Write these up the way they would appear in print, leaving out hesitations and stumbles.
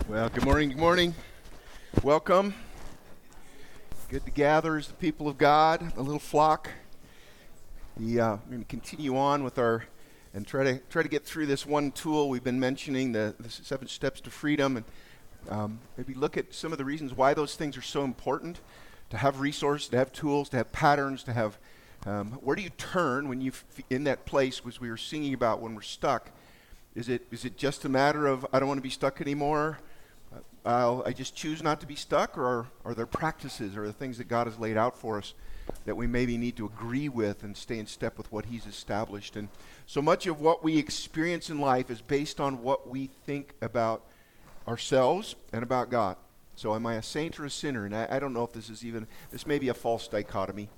Well, good morning, good morning. Welcome. Good to gather as the people of God, the little flock. We're going to continue on with our, and try to get through this one tool we've been mentioning, the 7 steps to freedom, and maybe look at some of the reasons why those things are so important, to have resources, to have tools, to have patterns, to have, where do you turn when you're in that place, which we were singing about when we're stuck? Is it just a matter of, I don't want to be stuck anymore? I just choose not to be stuck, or are there practices or the things that God has laid out for us that we maybe need to agree with and stay in step with what He's established? And so much of what we experience in life is based on what we think about ourselves and about God. So am I a saint or a sinner? And I don't know if this may be a false dichotomy.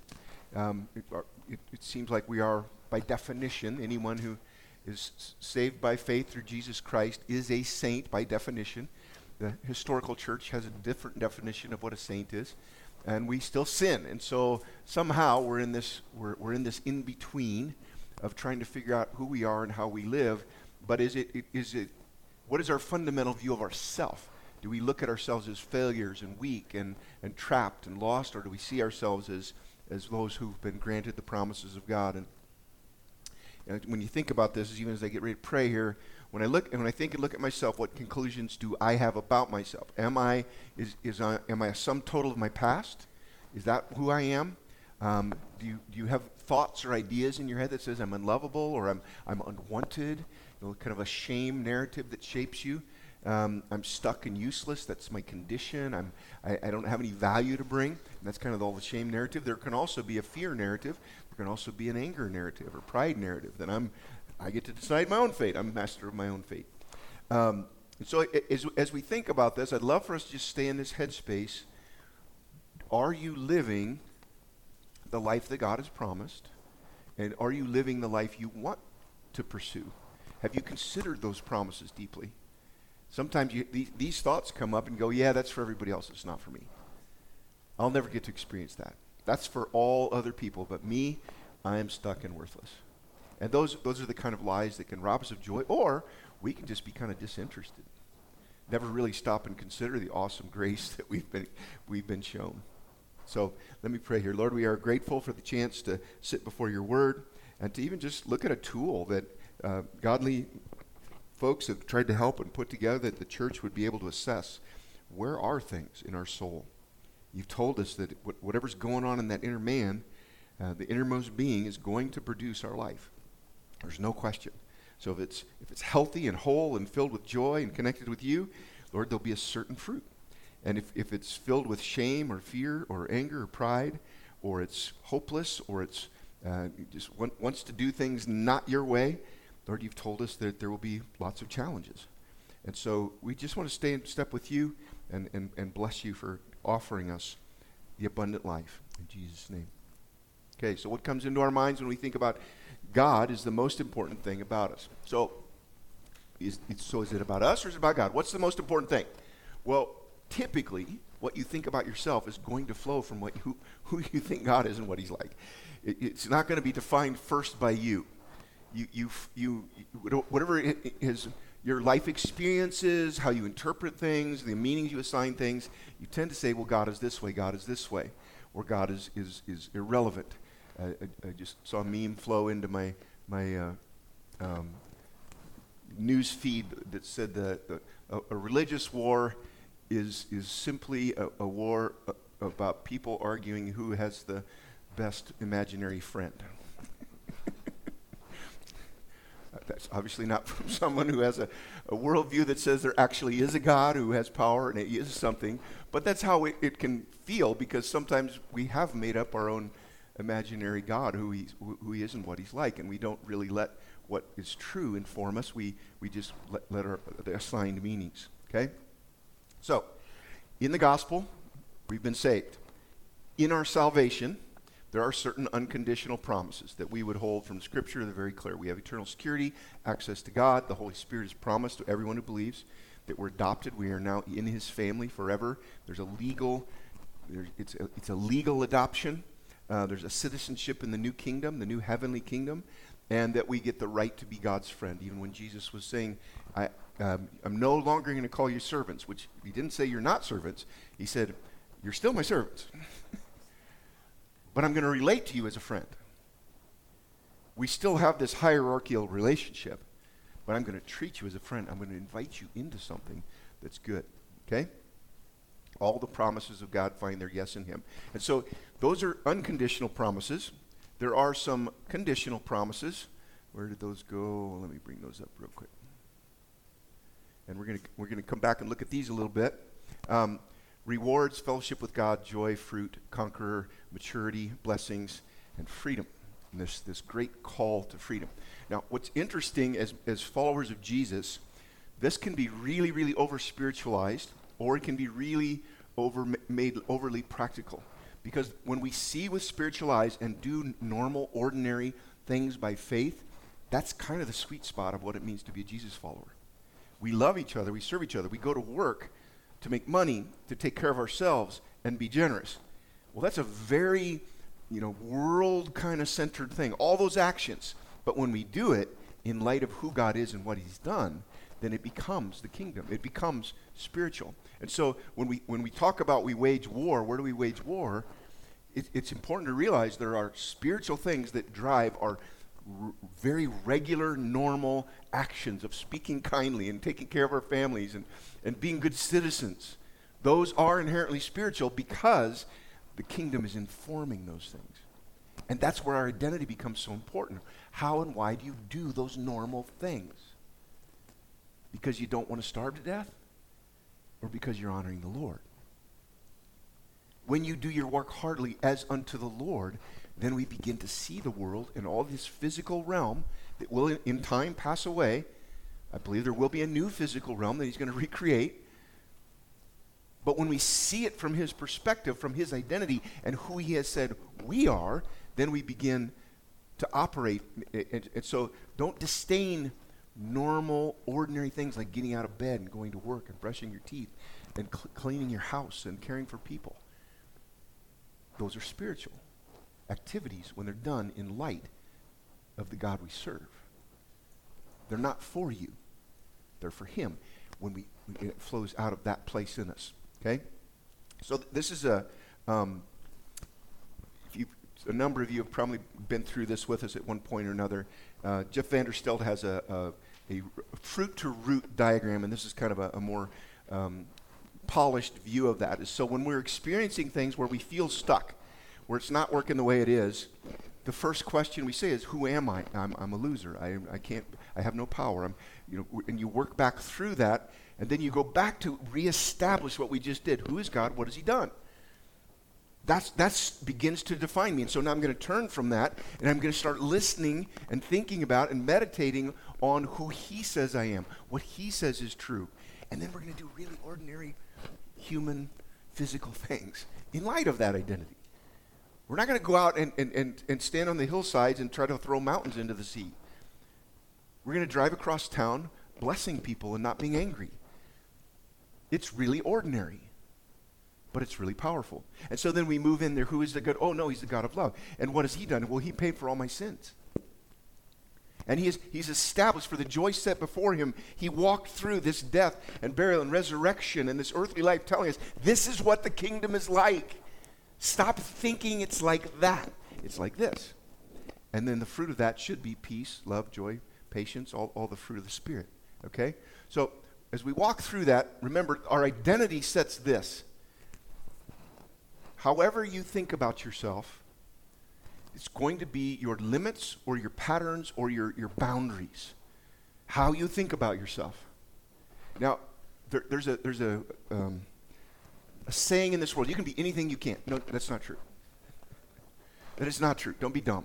It seems like we are, by definition, anyone who is saved by faith through Jesus Christ is a saint by definition. The historical church has a different definition of what a saint is, and we still sin. And so somehow we're in this in between of trying to figure out who we are and how we live. But what is our fundamental view of ourselves? Do we look at ourselves as failures and weak and trapped and lost, or do we see ourselves as those who've been granted the promises of God? And when you think about this, even as I get ready to pray here, when I think and look at myself, what conclusions do I have about myself? Am I a sum total of my past? Is that who I am? Do you have thoughts or ideas in your head that says I'm unlovable or I'm unwanted? Kind of a shame narrative that shapes you. I'm stuck and useless. That's my condition. I don't have any value to bring. And that's kind of all the shame narrative. There can also be a fear narrative. There can also be an anger narrative or pride narrative that I get to decide my own fate. I'm master of my own fate. And so as we think about this, I'd love for us to just stay in this headspace. Are you living the life that God has promised? And are you living the life you want to pursue? Have you considered those promises deeply? Sometimes these thoughts come up and go, yeah, that's for everybody else. It's not for me. I'll never get to experience that. That's for all other people. But me, I am stuck and worthless. And those are the kind of lies that can rob us of joy, or we can just be kind of disinterested. Never really stop and consider the awesome grace that we've been shown. So let me pray here. Lord, we are grateful for the chance to sit before your word and to even just look at a tool that godly folks have tried to help and put together that the church would be able to assess where are things in our soul. You've told us that whatever's going on in that inner man, the innermost being is going to produce our life. There's no question. So if it's healthy and whole and filled with joy and connected with you, Lord, there'll be a certain fruit. And if it's filled with shame or fear or anger or pride, or it's hopeless, or it's just wants to do things not your way, Lord, you've told us that there will be lots of challenges. And so we just want to stay in step with you and bless you for offering us the abundant life. In Jesus' name. Okay, so what comes into our minds when we think about God is the most important thing about us. So is it about us or is it about God? What's the most important thing? Well, typically, what you think about yourself is going to flow from who you think God is and what He's like. It's not going to be defined first by you. You whatever it is, your life experiences, how you interpret things, the meanings you assign things, you tend to say, well, God is this way, God is this way, or God is irrelevant. I just saw a meme flow into my news feed that said that a religious war is simply a war about people arguing who has the best imaginary friend. That's obviously not from someone who has a worldview that says there actually is a God who has power and He is something, but that's how it can feel, because sometimes we have made up our own imaginary God, who he is and what He's like, and we don't really let what is true inform us. We just let the assigned meanings, okay? So, in the gospel, we've been saved. In our salvation, there are certain unconditional promises that we would hold from Scripture. They're very clear. We have eternal security, access to God. The Holy Spirit is promised to everyone who believes that we're adopted. We are now in His family forever. It's a legal adoption. There's a citizenship in the new kingdom, the new heavenly kingdom. and that we get the right to be God's friend. Even when Jesus was saying, I'm no longer going to call you servants, which he didn't say you're not servants. He said, you're still my servants. But I'm going to relate to you as a friend. We still have this hierarchical relationship, but I'm going to treat you as a friend. I'm going to invite you into something that's good. Okay? All the promises of God find their yes in him. And so those are unconditional promises. There are some conditional promises. Where did those go? Let me bring those up real quick. And we're gonna come back and look at these a little bit. Rewards, fellowship with God, joy, fruit, conqueror, maturity, blessings, and freedom. And this great call to freedom. Now, what's interesting as followers of Jesus, this can be really, really over-spiritualized, or it can be really made overly practical. Because when we see with spiritual eyes and do normal, ordinary things by faith, that's kind of the sweet spot of what it means to be a Jesus follower. We love each other, we serve each other, we go to work to make money, to take care of ourselves, and be generous. Well, that's a very, world kind of centered thing, all those actions. But when we do it in light of who God is and what he's done, then it becomes the kingdom. It becomes spiritual. And so when we talk about we wage war, where do we wage war? It's important to realize there are spiritual things that drive our very regular, normal actions of speaking kindly and taking care of our families and being good citizens. Those are inherently spiritual because the kingdom is informing those things. And that's where our identity becomes so important. How and why do you do those normal things? Because you don't want to starve to death? Or because you're honoring the Lord? When you do your work heartily as unto the Lord, then we begin to see the world in all this physical realm that will in time pass away. I believe there will be a new physical realm that he's going to recreate. But when we see it from his perspective, from his identity, and who he has said we are, then we begin to operate. And so don't disdain normal, ordinary things like getting out of bed and going to work and brushing your teeth and cleaning your house and caring for people. Those are spiritual activities when they're done in light of the God we serve. They're not for you. They're for him when it flows out of that place in us. Okay? So this is a number of you have probably been through this with us at one point or another. Jeff Vanderstelt has a fruit to root diagram, and this is kind of a more polished view of that. So when we're experiencing things where we feel stuck, where it's not working the way it is, the first question we say is, who am I? I'm a loser. I have no power. And you work back through that, and then you go back to reestablish what we just did. Who is God? What has he done? That begins to define me. And so now I'm going to turn from that, and I'm going to start listening and thinking about and meditating on who he says I am, what he says is true. And then we're going to do really ordinary human physical things in light of that identity. We're not going to go out and stand on the hillsides and try to throw mountains into the sea. We're going to drive across town blessing people and not being angry. It's really ordinary, but it's really powerful. And so then we move in there. Who is the God? Oh, no, he's the God of love. And what has he done? Well, he paid for all my sins. And he's established for the joy set before him. He walked through this death and burial and resurrection and this earthly life telling us, this is what the kingdom is like. Stop thinking it's like that. It's like this. And then the fruit of that should be peace, love, joy, patience, all the fruit of the Spirit. Okay? So as we walk through that, remember, our identity sets this. However you think about yourself, it's going to be your limits or your patterns or your boundaries. How you think about yourself. Now, there's a saying in this world, you can be anything you can't. No, that's not true. That is not true. Don't be dumb.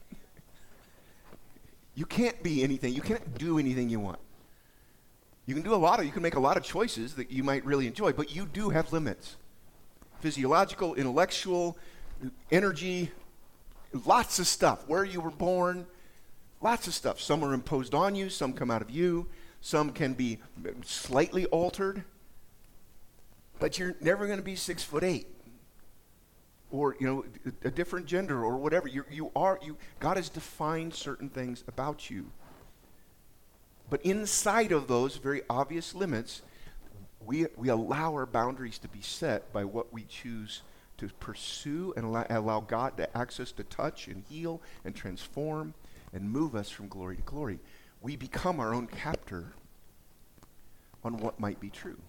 You can't be anything. You can't do anything you want. You can make a lot of choices that you might really enjoy, but you do have limits. Physiological, intellectual, energy, lots of stuff. Where you were born, lots of stuff. Some are imposed on you, some come out of you, some can be slightly altered, but you're never going to be 6'8". or a different gender or whatever. God has defined certain things about you. But inside of those very obvious limits, we allow our boundaries to be set by what we choose to pursue, and allow God to access to touch and heal and transform and move us from glory to glory. We become our own captor on what might be true.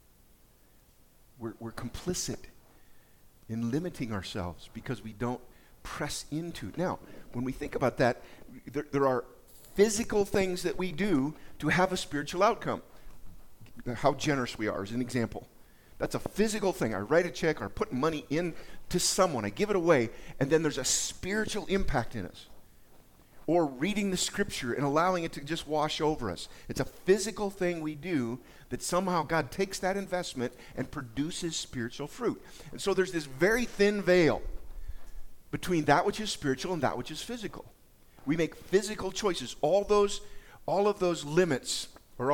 We're complicit in limiting ourselves because we don't press into. Now, when we think about that, there are physical things that we do to have a spiritual outcome. How generous we are is an example. That's a physical thing. I write a check or put money in to someone. I give it away, and then there's a spiritual impact in us. Or reading the scripture and allowing it to just wash over us. It's a physical thing we do that somehow God takes that investment and produces spiritual fruit. And so there's this very thin veil between that which is spiritual and that which is physical. We make physical choices. All of those limits, or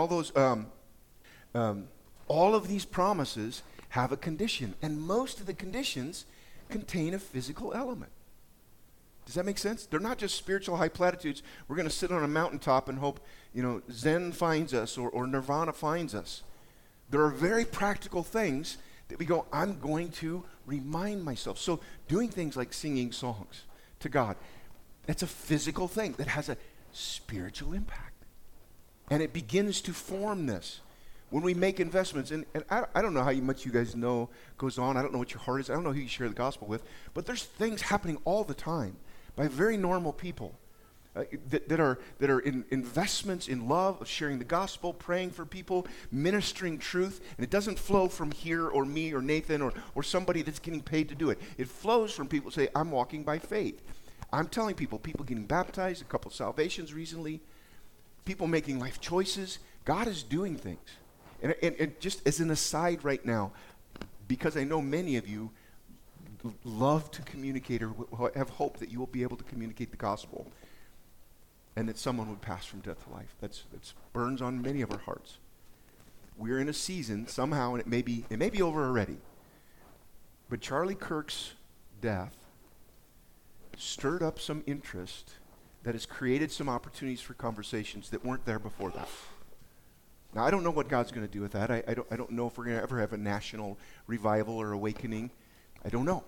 all of these promises have a condition, and most of the conditions contain a physical element. Does that make sense? They're not just spiritual high platitudes. We're going to sit on a mountaintop and hope, Zen finds us or Nirvana finds us. There are very practical things that we go, I'm going to remind myself. So doing things like singing songs to God, that's a physical thing that has a spiritual impact. And it begins to form this. When we make investments, and I don't know how much you guys know goes on. I don't know what your heart is. I don't know who you share the gospel with. But there's things happening all the time by very normal people that are in investments in love, of sharing the gospel, praying for people, ministering truth. And it doesn't flow from here or me or Nathan or somebody that's getting paid to do it. It flows from people who say, I'm walking by faith. I'm telling people getting baptized, a couple salvations recently, people making life choices. God is doing things. And just as an aside right now, because I know many of you love to communicate or have hope that you will be able to communicate the gospel and that someone would pass from death to life. That's burns on many of our hearts. We're in a season somehow, and it may be over already, but Charlie Kirk's death stirred up some interest that has created some opportunities for conversations that weren't there before that. Now, I don't know what God's going to do with that. I don't know if we're going to ever have a national revival or awakening. I don't know.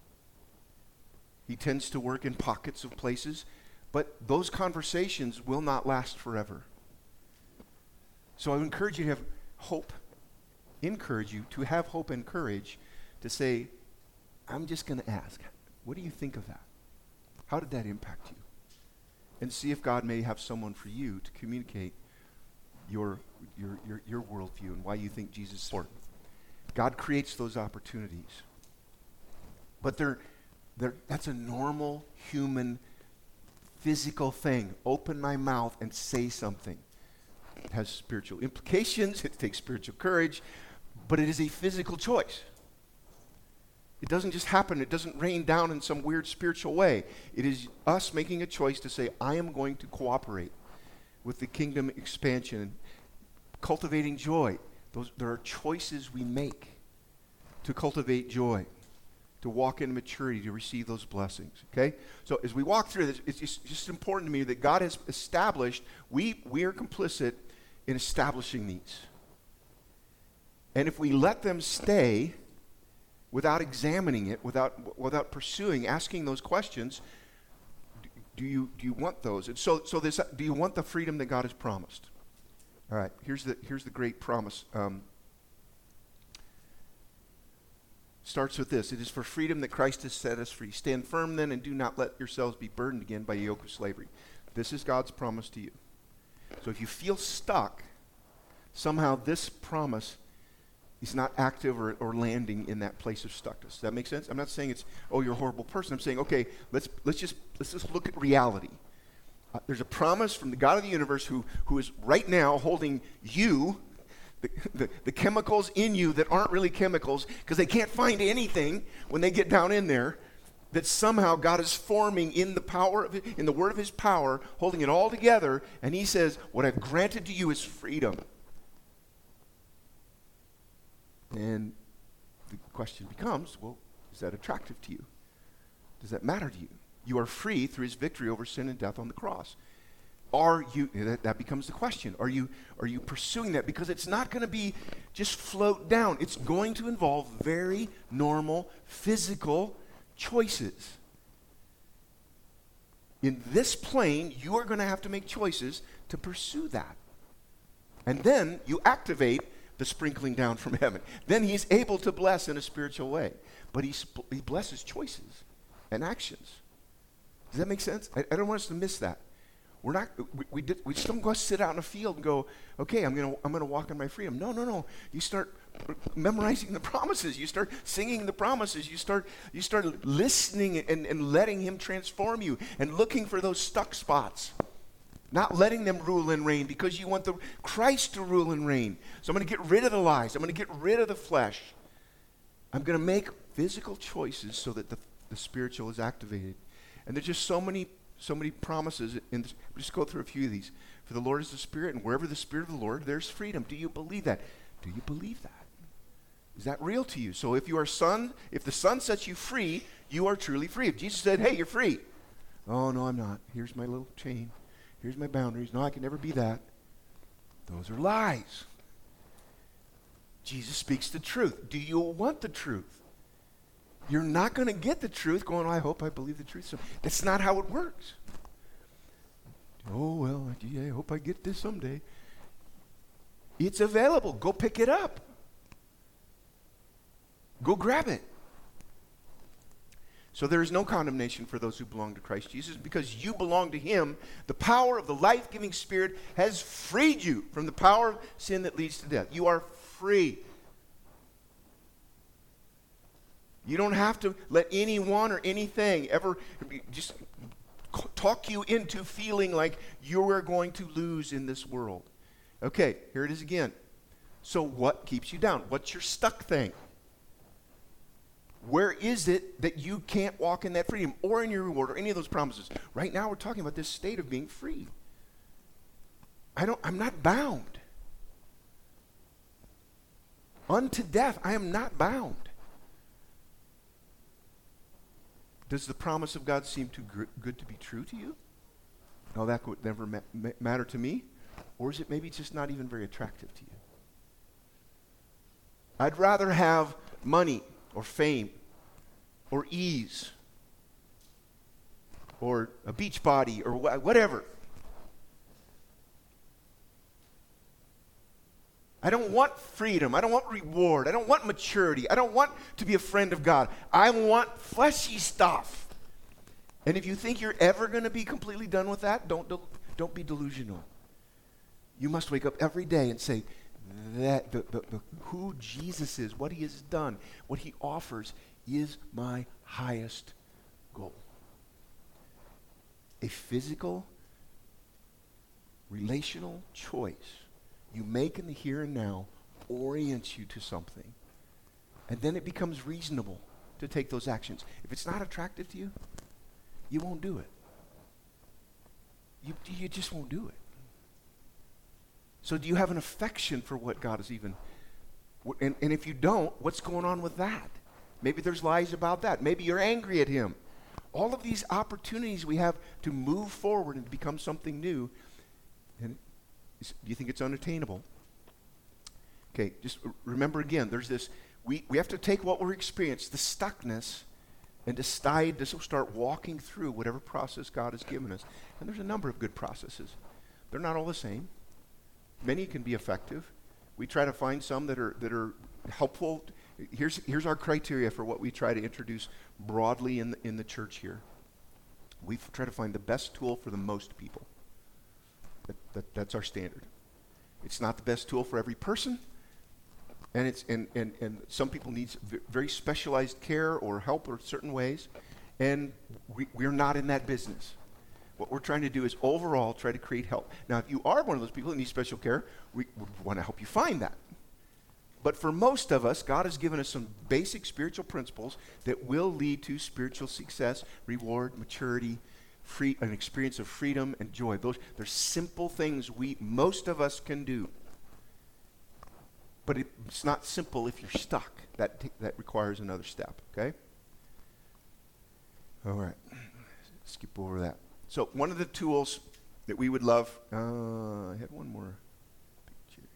He tends to work in pockets of places, but those conversations will not last forever. So I would encourage you to have hope, encourage you to have hope and courage to say, I'm just going to ask, what do you think of that? How did that impact you? And see if God may have someone for you to communicate your worldview and why you think Jesus is important. God creates those opportunities. But that's a normal human physical thing. Open my mouth and say something. It has spiritual implications. It takes spiritual courage. But it is a physical choice. It doesn't just happen. It doesn't rain down in some weird spiritual way. It is us making a choice to say, I am going to cooperate with the kingdom expansion, cultivating joy. There are choices we make to cultivate joy, to walk in maturity, to receive those blessings. Okay? So as we walk through this, it's just important to me that God has established, we are complicit in establishing these. And if we let them stay without examining it, without pursuing, asking those questions, do you want those? And so this, do you want the freedom that God has promised? All right, here's the great promise. Starts with this. It is for freedom that Christ has set us free. Stand firm then and do not let yourselves be burdened again by a yoke of slavery. This is God's promise to you. So if you feel stuck, somehow this promise is not active or landing in that place of stuckness. Does that make sense? I'm not saying it's, you're a horrible person. I'm saying, okay, let's just look at reality. There's a promise from the God of the universe who is right now holding you, the chemicals in you that aren't really chemicals, because they can't find anything when they get down in there, that somehow God is forming in the power in the word of his power, holding it all together, and he says, what I've granted to you is freedom. And the question becomes, well, Is that attractive to you? Does that matter to you? You are free through his victory over sin and death on the cross. Are you, that becomes the question. Are you pursuing that? Because it's not going to be just float down. It's going to involve very normal physical choices. In this plane, you are going to have to make choices to pursue that. And then you activate the sprinkling down from heaven. Then he's able to bless in a spiritual way. But he blesses choices and actions. Does that make sense? I don't want us to miss that. We're not. We just don't go sit out in a field and go, okay, I'm gonna walk in my freedom. No. You start memorizing the promises. You start singing the promises. You start listening and letting him transform you and looking for those stuck spots. Not letting them rule and reign because you want the Christ to rule and reign. So I'm going to get rid of the lies. I'm going to get rid of the flesh. I'm going to make physical choices so that the spiritual is activated. And there's just so many promises. Just go through a few of these. For the Lord is the Spirit, and wherever the Spirit of the Lord, there's freedom. Do you believe that? Do you believe that? Is that real to you? So if the Son sets you free, you are truly free. If Jesus said, hey, you're free. Oh, no, I'm not. Here's my little chain. Here's my boundaries. No, I can never be that. Those are lies. Jesus speaks the truth. Do you want the truth? You're not going to get the truth going, I hope I believe the truth. So that's not how it works. Oh, well, gee, I hope I get this someday. It's available. Go pick it up. Go grab it. So there is no condemnation for those who belong to Christ Jesus because you belong to him. The power of the life-giving Spirit has freed you from the power of sin that leads to death. You are free. You don't have to let anyone or anything ever just talk you into feeling like you're going to lose in this world. Okay, here it is again. So what keeps you down? What's your stuck thing? Where is it that you can't walk in that freedom or in your reward or any of those promises? Right now we're talking about this state of being free. I'm not bound. Unto death, I am not bound. Does the promise of God seem too good to be true to you? No, that would never matter to me. Or is it maybe just not even very attractive to you? I'd rather have money or fame or ease or a beach body or whatever. I don't want freedom. I don't want reward. I don't want maturity. I don't want to be a friend of God. I want fleshy stuff. And if you think you're ever going to be completely done with that, don't be delusional. You must wake up every day and say, that who Jesus is, what he has done, what he offers is my highest goal. A physical, relational choice you make in the here and now orients you to something. And then it becomes reasonable to take those actions. If it's not attractive to you, you won't do it. You just won't do it. So do you have an affection for what God is even... And if you don't, what's going on with that? Maybe there's lies about that. Maybe you're angry at him. All of these opportunities we have to move forward and become something new. And do you think it's unattainable? Okay, just remember again, there's this... We have to take what we're experiencing, the stuckness, and decide to start walking through whatever process God has given us. And there's a number of good processes. They're not all the same. Many can be effective. We try to find some that are helpful. Here's our criteria for what we try to introduce broadly in the church here. We try to find the best tool for the most people. That's our standard. It's not the best tool for every person, and some people need very specialized care or help in certain ways, and we're not in that business. What we're trying to do is overall try to create help. Now, if you are one of those people that need special care, we want to help you find that. But for most of us, God has given us some basic spiritual principles that will lead to spiritual success, reward, maturity, an experience of freedom and joy. They're simple things most of us can do. But it's not simple if you're stuck. That requires another step, okay? All right. Skip over that. So one of the tools that we would love, I had one more picture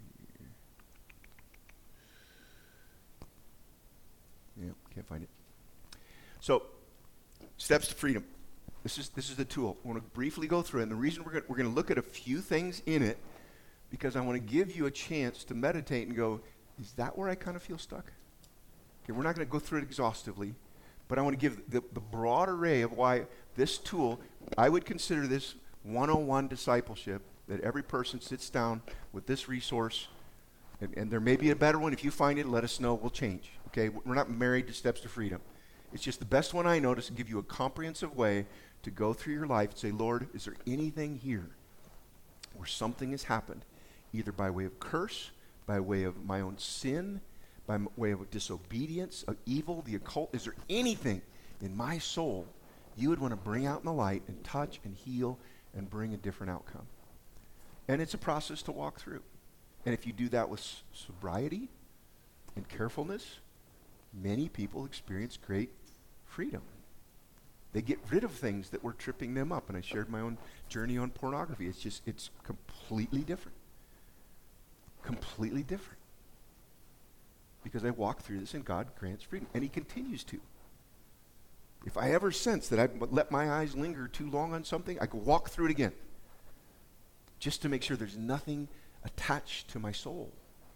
here. Yeah, can't find it. So, steps to freedom. This is the tool. I want to briefly go through it. And the reason we're going to look at a few things in it, because I want to give you a chance to meditate and go, is that where I kind of feel stuck? Okay, we're not going to go through it exhaustively, but I want to give the broad array of why this tool, I would consider this 101 discipleship, that every person sits down with this resource, and there may be a better one. If you find it, let us know. We'll change. Okay, we're not married to Steps to Freedom. It's just the best one I know to give you a comprehensive way to go through your life and say, Lord, is there anything here where something has happened, either by way of curse, by way of my own sin, by way of disobedience, of evil, the occult? Is there anything in my soul you would want to bring out in the light and touch and heal and bring a different outcome? And it's a process to walk through. And if you do that with sobriety and carefulness, many people experience great freedom. They get rid of things that were tripping them up. And I shared my own journey on pornography. It's completely different. Completely different. Because I walked through this and God grants freedom. And he continues to. If I ever sense that I let my eyes linger too long on something, I could walk through it again. Just to make sure there's nothing attached to my soul.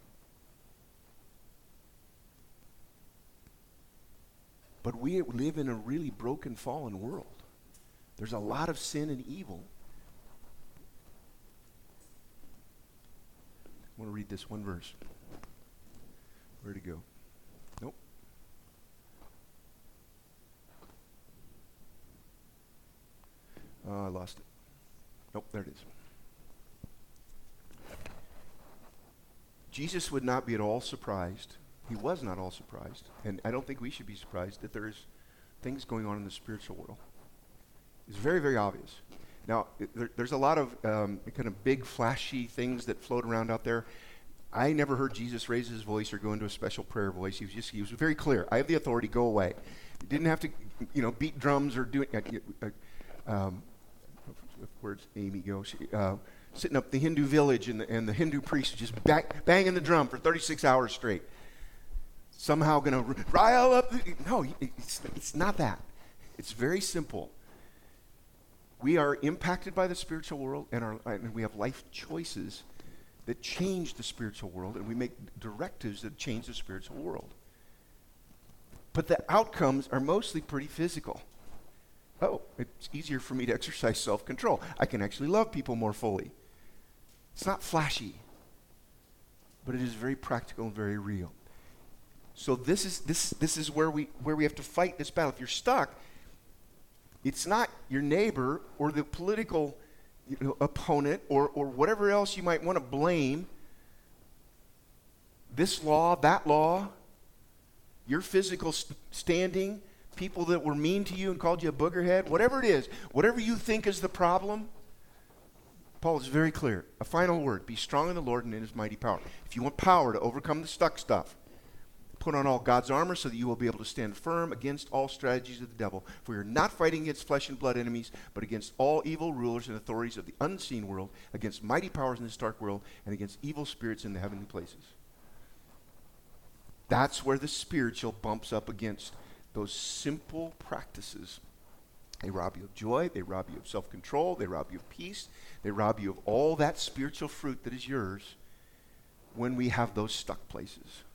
But we live in a really broken, fallen world. There's a lot of sin and evil. I want to read this one verse. Where'd it go? Nope. I lost it. Nope, there it is. Jesus would not be at all surprised. He was not all surprised. And I don't think we should be surprised that there's things going on in the spiritual world. It's very, very obvious. Now, there's a lot of kind of big, flashy things that float around out there. I never heard Jesus raise his voice or go into a special prayer voice. He was very clear. I have the authority, go away. He didn't have to, beat drums or do it. Where's Amy go? Sitting up the Hindu village and the Hindu priest just banging the drum for 36 hours straight. Somehow going to rile up. No, it's not that. It's very simple. We are impacted by the spiritual world, and we have life choices that change the spiritual world, and we make directives that change the spiritual world. But the outcomes are mostly pretty physical. Oh, it's easier for me to exercise self-control. I can actually love people more fully. It's not flashy, but it is very practical and very real. So this is where we have to fight this battle. If you're stuck, it's not your neighbor or the political opponent or whatever else you might want to blame. This law, that law, your physical standing, people that were mean to you and called you a boogerhead, whatever it is, whatever you think is the problem, Paul is very clear. A final word, be strong in the Lord and in his mighty power. If you want power to overcome the stuck stuff, put on all God's armor so that you will be able to stand firm against all strategies of the devil. For you're not fighting against flesh and blood enemies, but against all evil rulers and authorities of the unseen world, against mighty powers in this dark world, and against evil spirits in the heavenly places. That's where the spiritual bumps up against those simple practices. They rob you of joy, they rob you of self-control, they rob you of peace, they rob you of all that spiritual fruit that is yours when we have those stuck places.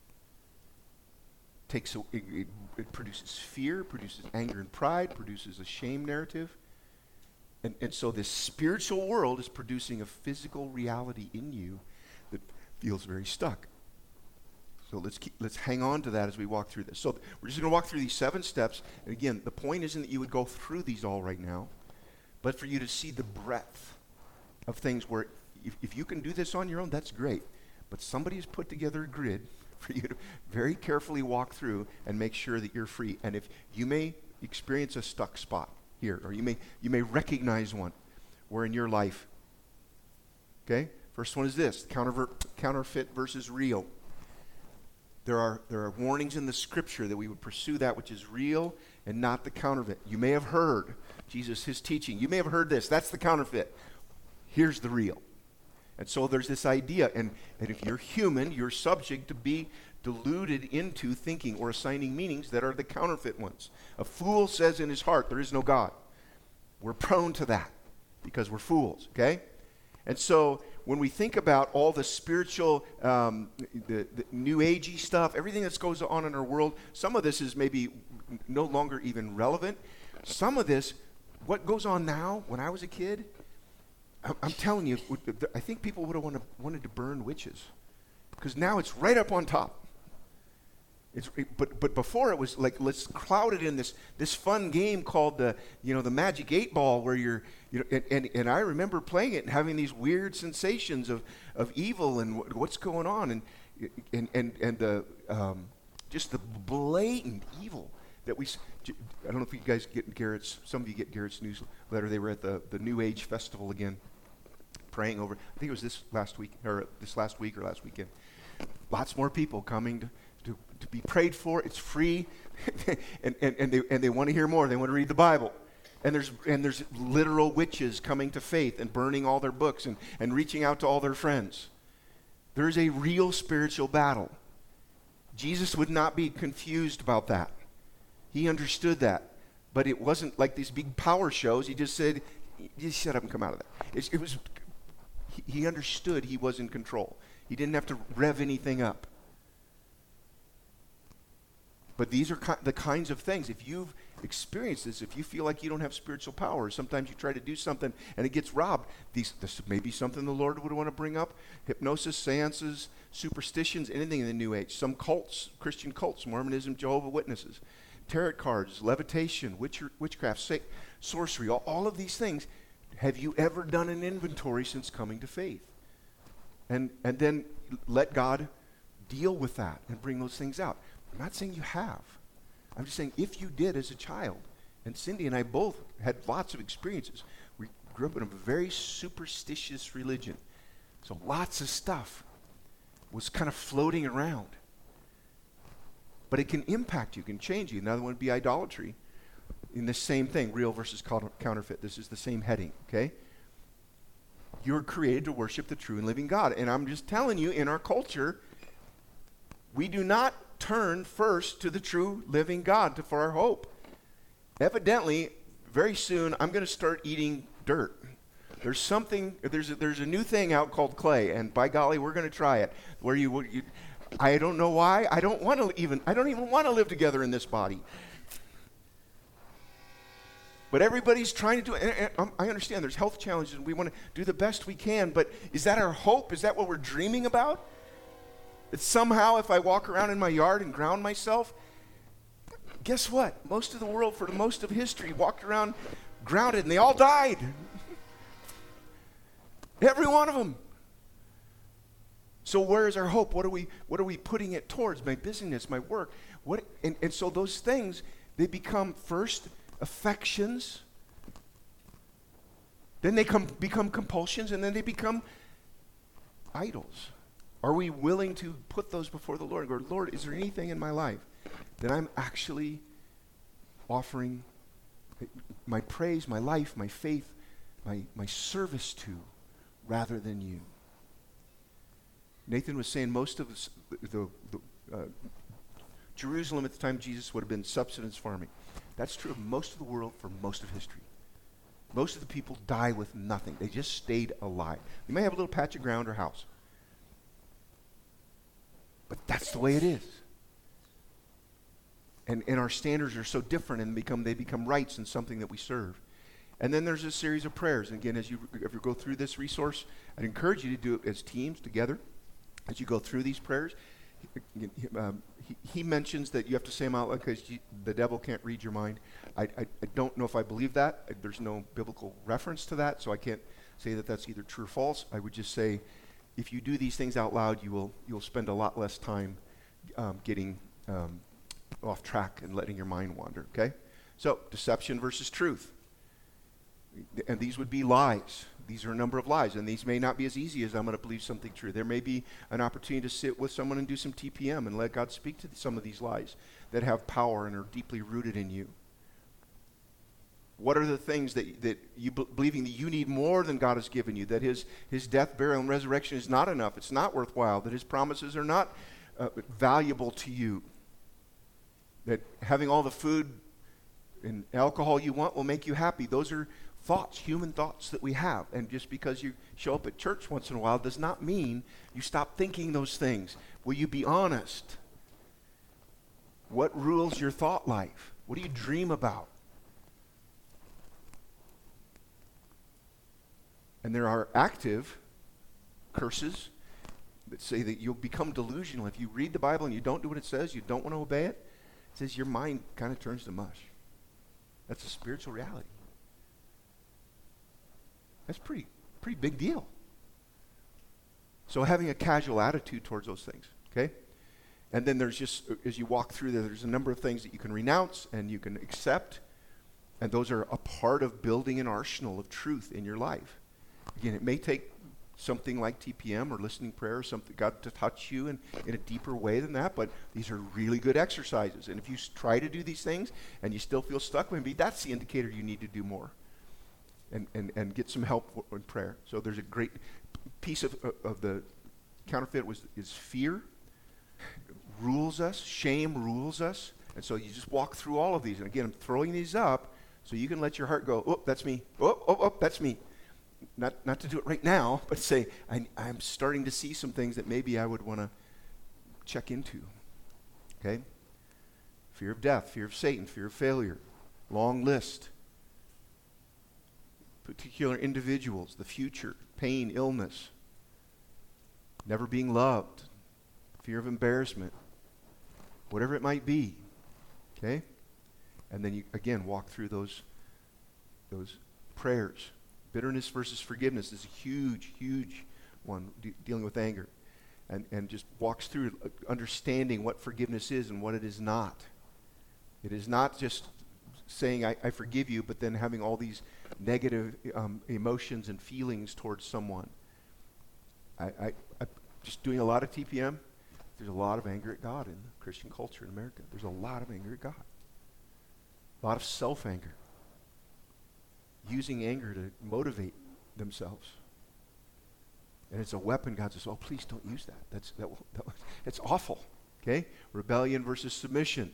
It produces fear, produces anger and pride, produces a shame narrative. And so this spiritual world is producing a physical reality in you that feels very stuck. So let's hang on to that as we walk through this. So we're just going to walk through these 7 steps. And again, the point isn't that you would go through these all right now, but for you to see the breadth of things where if you can do this on your own, that's great. But somebody has put together a grid for you to very carefully walk through and make sure that you're free. And if you may experience a stuck spot here, or you may recognize one where in your life, okay? First one is this, counterfeit versus real. there are warnings in the Scripture that we would pursue that which is real and not the counterfeit. You may have heard Jesus, his teaching. You may have heard this. That's the counterfeit. Here's the real. And so there's this idea, and if you're human, you're subject to be deluded into thinking or assigning meanings that are the counterfeit ones. A fool says in his heart, there is no God. We're prone to that because we're fools, okay? And so when we think about all the spiritual, the new agey stuff, everything that goes on in our world, some of this is maybe no longer even relevant. Some of this, what goes on now, when I was a kid, I'm telling you, I think people would have wanted to burn witches because now it's right up on top. But before it was like, let's cloud it in this fun game called the Magic 8 Ball, where you're and I remember playing it and having these weird sensations of evil and what's going on and the just the blatant evil that I don't know if you guys get Garrett's. Some of you get Garrett's newsletter. They were at the New Age Festival again, praying over. I think it was this last week or last weekend. Lots more people coming to be prayed for. It's free, and they want to hear more. They want to read the Bible, and there's literal witches coming to faith and burning all their books and reaching out to all their friends. There's a real spiritual battle. Jesus would not be confused about that. He understood that, but it wasn't like these big power shows. He just said, "Just shut up and come out of that." He understood he was in control. He didn't have to rev anything up. But these are the kinds of things. If you've experienced this, if you feel like you don't have spiritual power, sometimes you try to do something and it gets robbed. This may be something the Lord would want to bring up. Hypnosis, seances, superstitions, anything in the New Age. Some cults, Christian cults, Mormonism, Jehovah's Witnesses, tarot cards, levitation, witchcraft, sorcery, all of these things. Have you ever done an inventory since coming to faith? And then let God deal with that and bring those things out. I'm not saying you have. I'm just saying if you did as a child, and Cindy and I both had lots of experiences. We grew up in a very superstitious religion. So lots of stuff was kind of floating around. But it can impact you, can change you. Another one would be idolatry. In the same thing, real versus counterfeit. This is the same heading, okay? You're created to worship the true and living God. And I'm just telling you, in our culture, we do not turn first to the true living God for our hope. Evidently, very soon, I'm going to start eating dirt. There's a new thing out called clay, and by golly, we're going to try it. Where I don't know why. I don't even want to live together in this body. But everybody's trying to do it. And I understand there's health challenges, and we want to do the best we can, but is that our hope? Is that what we're dreaming about? That somehow if I walk around in my yard and ground myself, guess what? Most of the world, for most of history, walked around grounded, and they all died. Every one of them. So where is our hope? What are we putting it towards? My busyness, my work. And so those things, they become first affections, then they become compulsions, and then they become idols. Are we willing to put those before the Lord and go, Lord, is there anything in my life that I'm actually offering my praise, my life, my faith, my service to, rather than you? Nathan was saying most of the Jerusalem at the time of Jesus would have been subsistence farming. That's true of most of the world for most of history. Most of the people die with nothing. They just stayed alive. You may have a little patch of ground or house. But that's the way it is. And our standards are so different, and they become rights and something that we serve. And then there's a series of prayers. And again, if you go through this resource, I'd encourage you to do it as teams together. As you go through these prayers, he mentions that you have to say them out loud because the devil can't read your mind. I don't know if I believe that. There's no biblical reference to that, so I can't say that that's either true or false. I would just say, if you do these things out loud, you'll spend a lot less time getting off track and letting your mind wander, okay? So, deception versus truth. And these would be lies. These are a number of lies, and these may not be as easy as I'm going to believe something true. There may be an opportunity to sit with someone and do some TPM and let God speak to some of these lies that have power and are deeply rooted in you. What are the things that you believing that you need more than God has given you, that his death, burial, and resurrection is not enough, it's not worthwhile, that his promises are not valuable to you, that having all the food and alcohol you want will make you happy. Those are thoughts, human thoughts that we have. And just because you show up at church once in a while does not mean you stop thinking those things. Will you be honest? What rules your thought life? What do you dream about? And there are active curses that say that you'll become delusional. If you read the Bible and you don't do what it says, you don't want to obey it, it says your mind kind of turns to mush. That's a spiritual reality. That's pretty big deal. So having a casual attitude towards those things, okay? And then there's just, as you walk through there's a number of things that you can renounce and you can accept, and those are a part of building an arsenal of truth in your life. Again, it may take something like TPM or listening prayer or something, God to touch you in a deeper way than that, but these are really good exercises. And if you try to do these things and you still feel stuck, maybe that's the indicator you need to do more and get some help in prayer. So there's a great piece of the counterfeit is fear. Rules us, shame rules us, and so you just walk through all of these. And again, I'm throwing these up so you can let your heart go, oh, that's me, oh, that's me. Not to do it right now, but say, I'm starting to see some things that maybe I would want to check into. Okay? Fear of death, fear of Satan, fear of failure. Long list. Particular individuals, the future, pain, illness. Never being loved. Fear of embarrassment. Whatever it might be. Okay? And then you, again, walk through those prayers. Bitterness versus forgiveness is a huge, huge one, dealing with anger. And just walks through understanding what forgiveness is and what it is not. It is not just saying, I forgive you, but then having all these negative emotions and feelings towards someone. I just doing a lot of TPM, there's a lot of anger at God in the Christian culture in America. There's a lot of anger at God. A lot of self-anger. Using anger to motivate themselves. And it's a weapon. God says, oh, please don't use that. That's awful. Okay? Rebellion versus submission.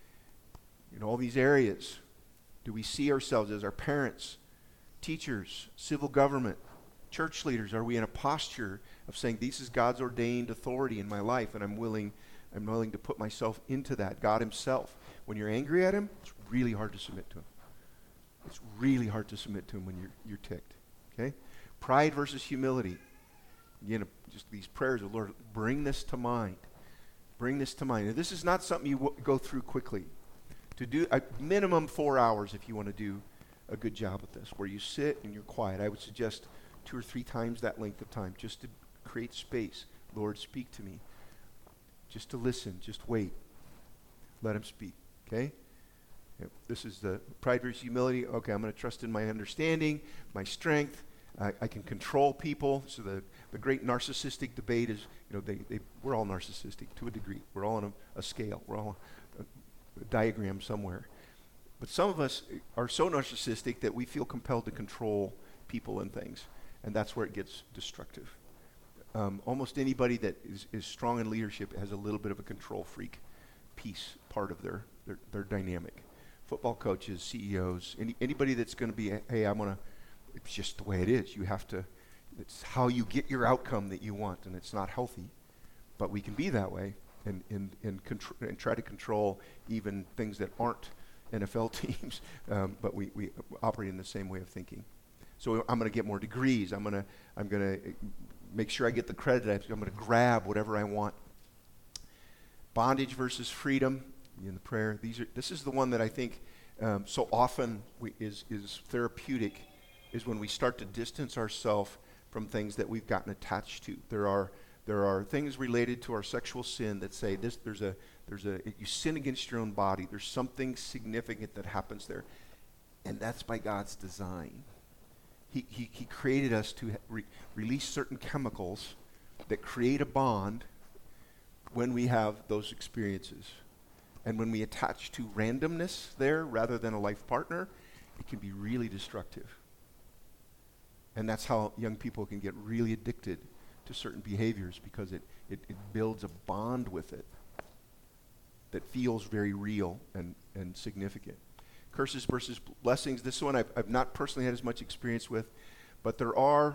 In all these areas, do we see ourselves as our parents, teachers, civil government, church leaders? Are we in a posture of saying, this is God's ordained authority in my life, and I'm willing to put myself into that, God himself. When you're angry at him, it's really hard to submit to him. It's really hard to submit to him when you're ticked. Okay? Pride versus humility. Again, just these prayers of Lord, bring this to mind. Bring this to mind. And this is not something you go through quickly. To do a minimum 4 hours if you want to do a good job with this, where you sit and you're quiet. I would suggest 2 or 3 times that length of time just to create space. Lord, speak to me. Just to listen. Just wait. Let him speak. Okay? This is the pride versus humility. Okay, I'm going to trust in my understanding, my strength. I can control people. So the great narcissistic debate is, we're all narcissistic to a degree. We're all on a scale. We're all on a diagram somewhere. But some of us are so narcissistic that we feel compelled to control people and things. And that's where it gets destructive. Almost anybody that is strong in leadership has a little bit of a control freak piece, part of their dynamic. Football coaches, CEOs, anybody that's going to be, hey, it's just the way it is. It's how you get your outcome that you want, and it's not healthy. But we can be that way and try to control even things that aren't NFL teams, but we operate in the same way of thinking. So I'm going to get more degrees. I'm going to make sure I get the credit. I'm going to grab whatever I want. Bondage versus freedom. In the prayer, this is the one that I think so often is therapeutic, is when we start to distance ourselves from things that we've gotten attached to. There are things related to our sexual sin that say this. You sin against your own body. There's something significant that happens there, and that's by God's design. He created us to release certain chemicals that create a bond when we have those experiences. And when we attach to randomness there rather than a life partner, it can be really destructive. And that's how young people can get really addicted to certain behaviors, because it builds a bond with it that feels very real and significant. Curses versus blessings. This one I've not personally had as much experience with, but there are,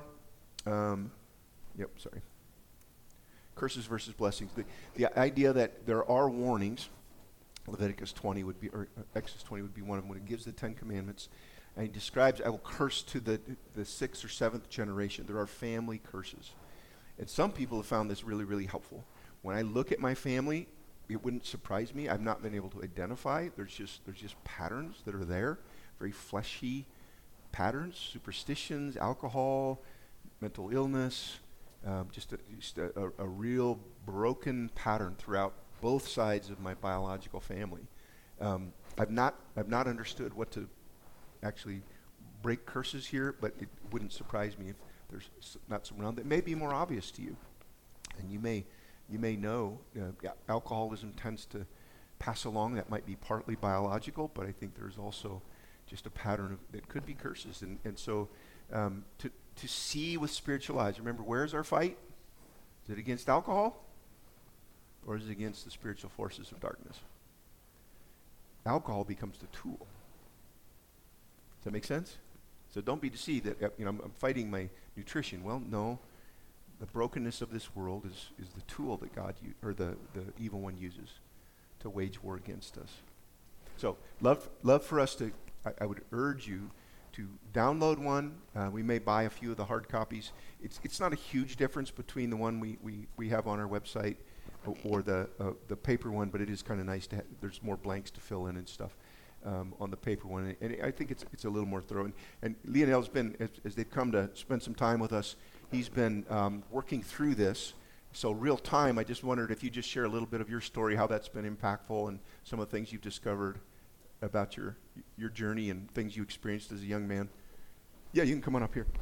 curses versus blessings. The idea that there are warnings. Leviticus 20 would be, or Exodus 20 would be one of them when it gives the 10 Commandments. And he describes, I will curse to the 6th or 7th generation. There are family curses. And some people have found this really, really helpful. When I look at my family, it wouldn't surprise me. I've not been able to identify. There's just patterns that are there, very fleshy patterns, superstitions, alcohol, mental illness, just a real broken pattern throughout both sides of my biological family. I've not understood what to actually break curses here, but it wouldn't surprise me if there's not some around that may be more obvious to you. And you may know alcoholism tends to pass along. That might be partly biological, but I think there's also just a pattern that could be curses. And so to see with spiritual eyes, remember, where's our fight? Is it against alcohol? Or is it against the spiritual forces of darkness? Alcohol becomes the tool. Does that make sense? So don't be deceived that I'm fighting my nutrition. Well, no. The brokenness of this world is the tool that God or the evil one uses to wage war against us. So love for us to. I would urge you to download one. We may buy a few of the hard copies. It's not a huge difference between the one we have on our website or the paper one, but it is kind of nice to have, there's more blanks to fill in and stuff on the paper one, and I think it's a little more thorough. And Lionel's been, as they've come to spend some time with us, he's been working through this. So real time, I just wondered if you just share a little bit of your story, how that's been impactful, and some of the things you've discovered about your journey and things you experienced as a young man. Yeah, you can come on up here.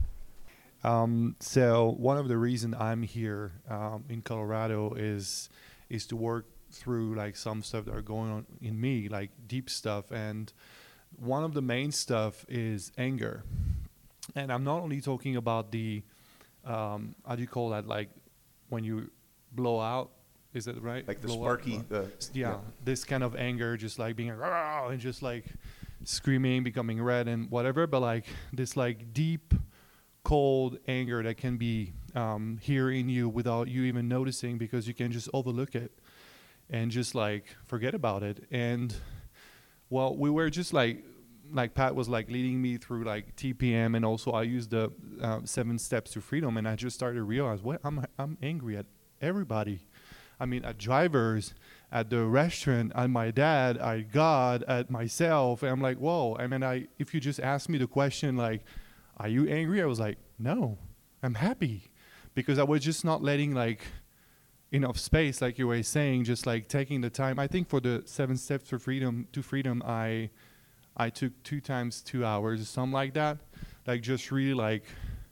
So one of the reasons I'm here in Colorado is to work through like some stuff that are going on in me, like deep stuff. And one of the main stuff is anger. And I'm not only talking about the, how do you call that? Like when you blow out, is that right? Like the sparky. This kind of anger, just like being and just like screaming, becoming red and whatever. But like this like deep, cold anger that can be here in you without you even noticing, because you can just overlook it and just like forget about it. And well, we were just like Pat was like leading me through like TPM, and also I used the 7 steps to freedom, and I just started to realize what I'm angry at everybody. I mean, at drivers, at the restaurant, at my dad, at God, at myself. And I'm like, whoa. I mean, if you just ask me the question like, are you angry? I was like, no, I'm happy, because I was just not letting like enough space, like you were saying, just like taking the time. I think for the 7 steps to freedom, I took 2 times 2 hours or something like that. Like just really like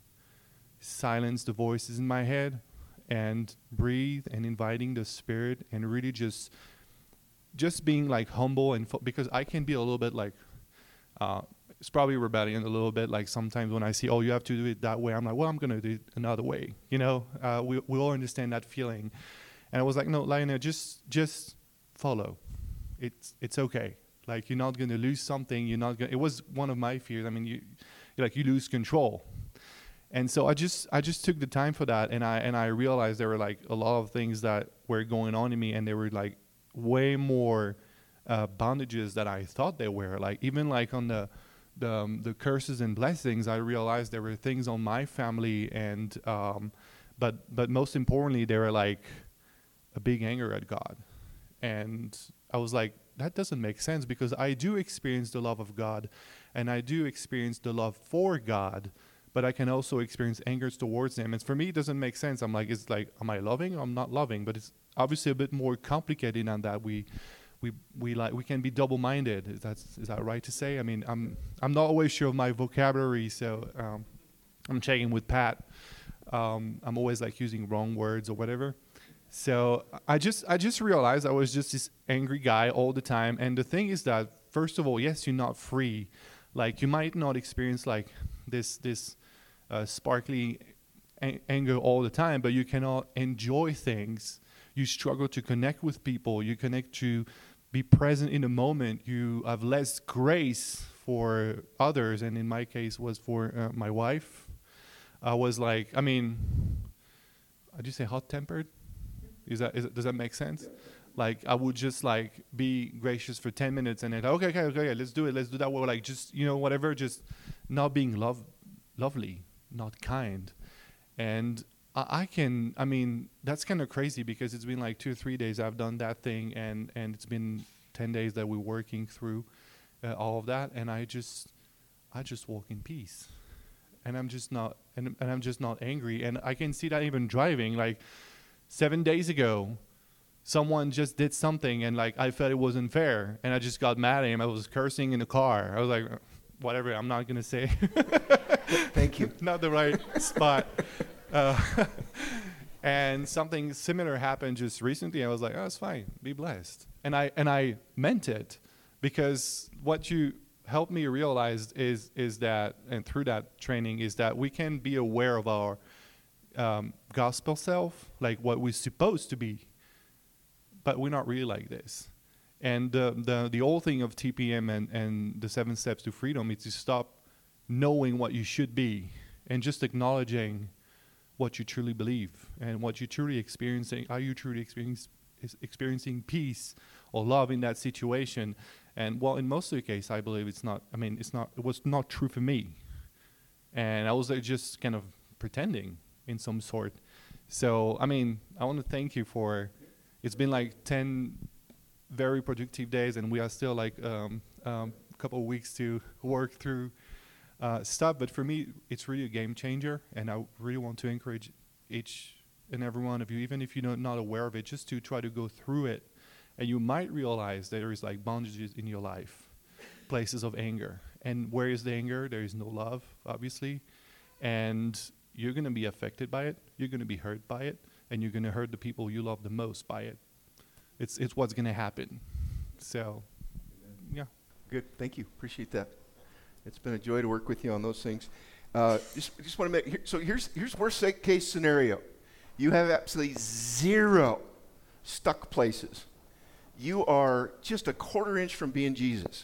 silence the voices in my head and breathe and inviting the Spirit and really just being like humble and because I can be a little bit like it's probably rebellion a little bit. Like sometimes when I see, oh, you have to do it that way, I'm like, well, I'm going to do it another way. You know, we all understand that feeling. And I was like, no, Lionel, just follow. It's okay. Like you're not going to lose something. You're not going. It was one of my fears. I mean, you lose control. And so I just took the time for that, and I realized there were like a lot of things that were going on in me, and they were like way more bondages that I thought they were. Like even like on the curses and blessings, I realized there were things on my family, and but most importantly, they were like a big anger at God, and I was like, that doesn't make sense, because I do experience the love of God, and I do experience the love for God, but I can also experience anger towards Him. And for me, it doesn't make sense. I'm like, it's like, am I loving or I'm not loving? But it's obviously a bit more complicated than that. We we can be double-minded. Is that right to say? I mean, I'm not always sure of my vocabulary, so I'm checking with Pat. I'm always like using wrong words or whatever. So I just realized I was just this angry guy all the time. And the thing is that, first of all, yes, you're not free. Like, you might not experience like this sparkly anger all the time, but you cannot enjoy things. You struggle to connect with people. You connect to be present in the moment. You have less grace for others, and in my case was for my wife. I was like, I mean, how'd you say hot-tempered? Does that make sense? Yeah. Like, I would just like be gracious for 10 minutes and then, okay, let's do it. Let's do that. We're like, just, whatever, just not being lovely, not kind. And I mean, that's kind of crazy because it's been like 2 or 3 days I've done that thing, and it's been 10 days that we're working through all of that, and I just walk in peace. And I'm just not, and I'm just not angry. And I can see that even driving, like 7 days ago, someone just did something and like I felt it wasn't fair, and I just got mad at him. I was cursing in the car. I was like, whatever, I'm not gonna say. Thank you. Not the right spot. And something similar happened just recently. I was like, oh, it's fine. Be blessed. And I meant it, because what you helped me realize is that, and through that training, is that we can be aware of our gospel self, like what we're supposed to be, but we're not really like this. And the whole thing of TPM and the 7 steps to freedom is to stop knowing what you should be and just acknowledging what you truly believe and what you're truly experiencing. Are you truly experiencing peace or love in that situation? And well, in most of the case, I believe it's not. I mean, it was not true for me, and I was just kind of pretending in some sort. So, I mean, I want to thank you for. It's been like 10 very productive days, and we are still like a couple of weeks to work through stuff. But for me, it's really a game changer, and I really want to encourage each and every one of you, even if you're not aware of it, just to try to go through it. And you might realize there is like bondages in your life, places of anger. And where is the anger? There is no love, obviously. And you're going to be affected by it. You're going to be hurt by it. And you're going to hurt the people you love the most by it. It's what's going to happen. So, yeah. Good. Thank you. Appreciate that. It's been a joy to work with you on those things. Just want to make, so here's worst case scenario. You have absolutely 0 stuck places. You are just a quarter inch from being Jesus.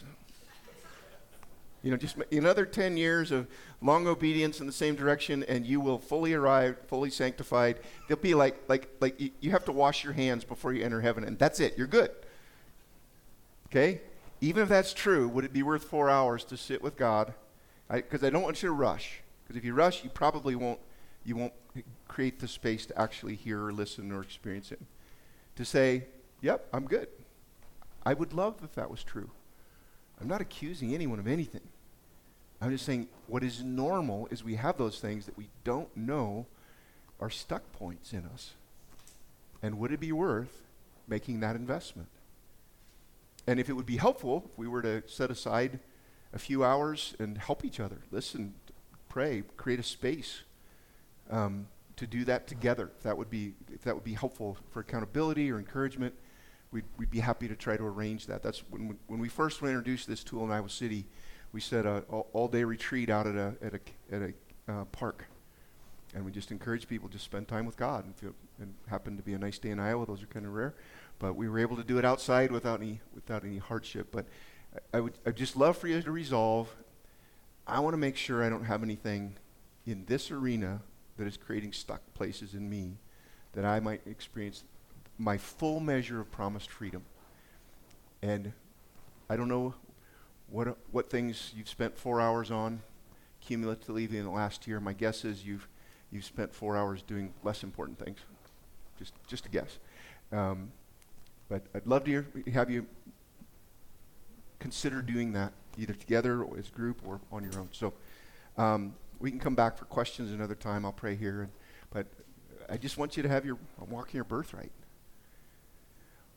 Just another 10 years of long obedience in the same direction, and you will fully arrive, fully sanctified. They'll be like you have to wash your hands before you enter heaven, and that's it. You're good. Okay? Even if that's true, would it be worth 4 hours to sit with God? Because I don't want you to rush. Because if you rush, you probably won't create the space to actually hear or listen or experience Him. To say, yep, I'm good. I would love if that was true. I'm not accusing anyone of anything. I'm just saying what is normal is we have those things that we don't know are stuck points in us. And would it be worth making that investment? And if it would be helpful, if we were to set aside a few hours and help each other, listen, pray, create a space to do that together, if that would be helpful for accountability or encouragement, we'd be happy to try to arrange that. That's when we first introduced this tool in Iowa City. We set an all-day retreat out at a park, and we just encourage people to spend time with God. And happened to be a nice day in Iowa; those are kind of rare, but we were able to do it outside without any hardship. But I'd just love for you to resolve. I want to make sure I don't have anything in this arena that is creating stuck places in me, that I might experience my full measure of promised freedom. And I don't know what things you've spent 4 hours on cumulatively in the last year. My guess is you've spent 4 hours doing less important things. Just a guess. But I'd love to have you consider doing that either together or as a group or on your own. So we can come back for questions another time. I'll pray here. But I just want you to have walk in your birthright.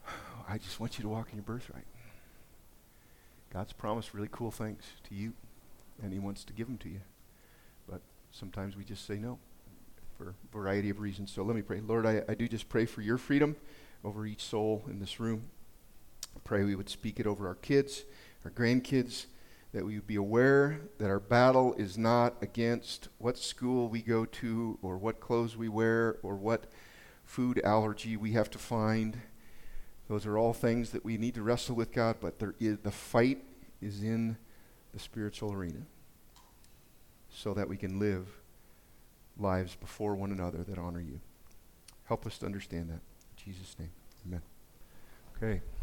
I just want you to walk in your birthright. God's promised really cool things to you, and he wants to give them to you. But sometimes we just say no for a variety of reasons. So let me pray. Lord, I do just pray for your freedom over each soul in this room. I pray we would speak it over our kids, our grandkids, that we would be aware that our battle is not against what school we go to or what clothes we wear or what food allergy we have to find. Those are all things that we need to wrestle with, God, but the fight is in the spiritual arena so that we can live lives before one another that honor you. Help us to understand that. In Jesus' name, amen. Okay.